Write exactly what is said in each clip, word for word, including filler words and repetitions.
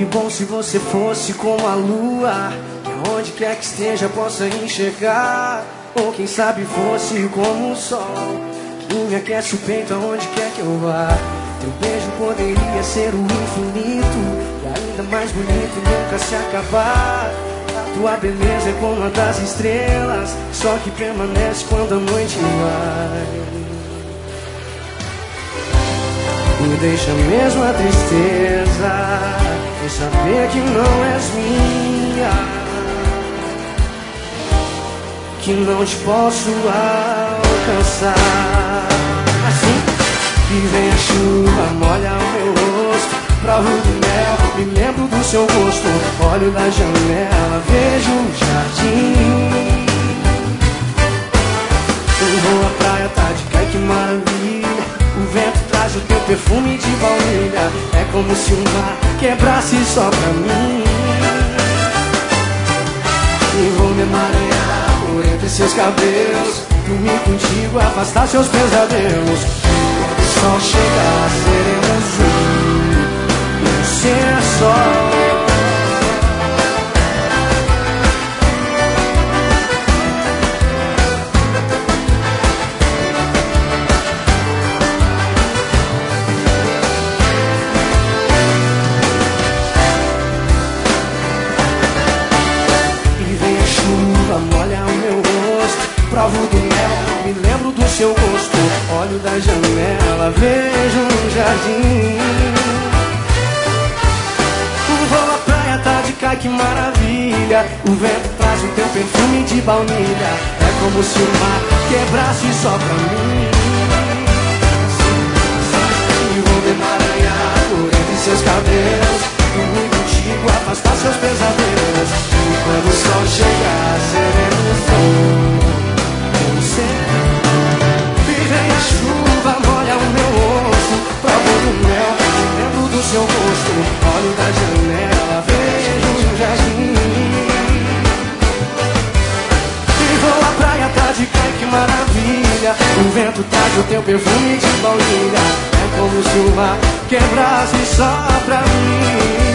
bom se você fosse como a lua, que aonde quer que esteja possa enxergar. Ou quem sabe fosse como o sol, que me aquece o peito aonde quer que eu vá. Teu beijo poderia ser o infinito, e ainda mais bonito e nunca se acabar. A tua beleza é como a das estrelas, só que permanece quando a noite vai. Me deixa mesmo a tristeza de saber que não és minha, que não te posso alcançar. Assim que vem a chuva, molha o meu rosto, provo do mel, me lembro do seu gosto. Olho da janela, vejo um jardim. Eu vou à praia, tá de cai, que maravilha. O vento traz o teu perfume de baunilha. É como se o mar quebrasse só pra mim. E vou me emaranhar por entre seus cabelos, dormir contigo, afastar seus pesadelos. Quando o sol chegar, seremos um, um ser só. Molha o meu rosto, provo do mel, me lembro do seu gosto. Olho da janela, vejo um jardim. Vou à praia, tá de cai, que maravilha. O vento traz o teu perfume de baunilha. É como se o mar quebrasse só pra mim. E vou me emaranhar por entre seus cabelos, dormir contigo, afastar seus pesadelos. E quando o sol chegar, seremos um, um ser. E vem a chuva, molha o meu rosto, provo do mel, me lembro do seu rosto. Olho da janela, vejo um jardim. E vou à praia, tá de cai, que maravilha. O vento traz o teu perfume de baunilha. É como se o mar quebrasse só pra mim.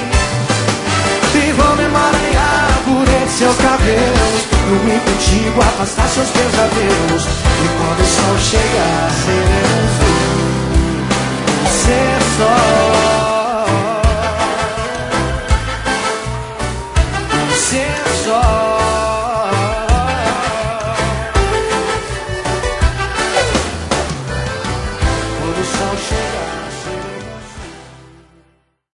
E vou me emaranhar por entre seus cabelos, dormir contigo, afastar seus pesadelos. E quando o sol chegar, seremos um, um ser só. Um ser só. Quando o sol chegar.